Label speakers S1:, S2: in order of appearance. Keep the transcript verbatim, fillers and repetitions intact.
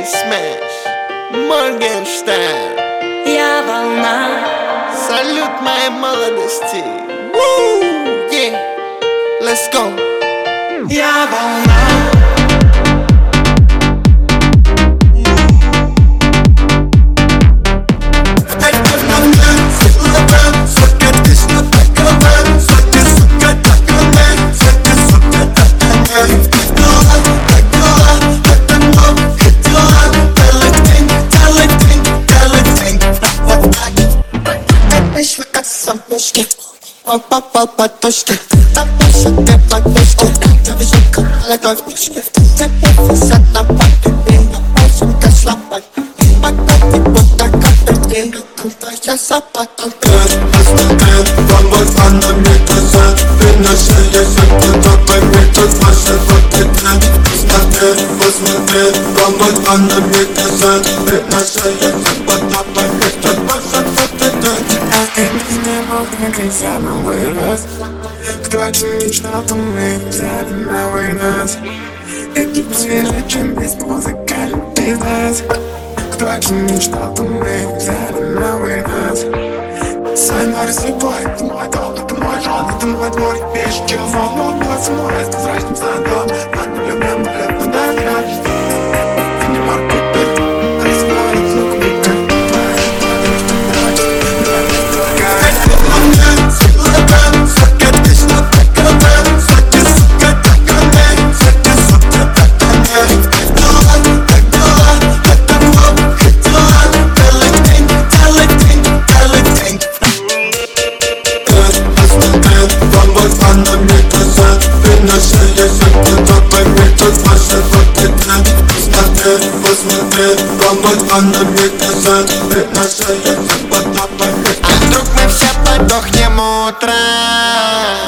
S1: диджей Smash, Моргенштерн.
S2: Я волна.
S1: Салют моей молодости. Woo! Yeah. Let's go.
S2: Я волна.
S1: Попал под точки, там высоты подписки. Завяжу колокол спички. Записать на папе, пальцем слабой. Потом ты будто как-то твоя запата.
S3: Посмотри, помой она мне глаза. Ты на шее закрыта, пойми, тут ваши руки нет. Посмотри, посмотри, помой она мне глаза. Ты на шее закрыта, пойми, тут ваши руки нет.
S4: Нельзя на вырос. Кто о чем мечтал, то мы взяли на вынос. Это свежее, чем без музыкальный бизнес. Кто о чем мечтал, то мы взяли на вынос. Сайнор слепой, это мой дом, это мой жен, это мой двор. Вещи, чем волну, но с мной с прозрачным знаком. Над любым, любым, на вряд. Не мог купить, разговаривать, ну купить.
S3: Она мне глаза, ты наша, я западна, пойми.
S1: А вдруг мы все подохнем утром?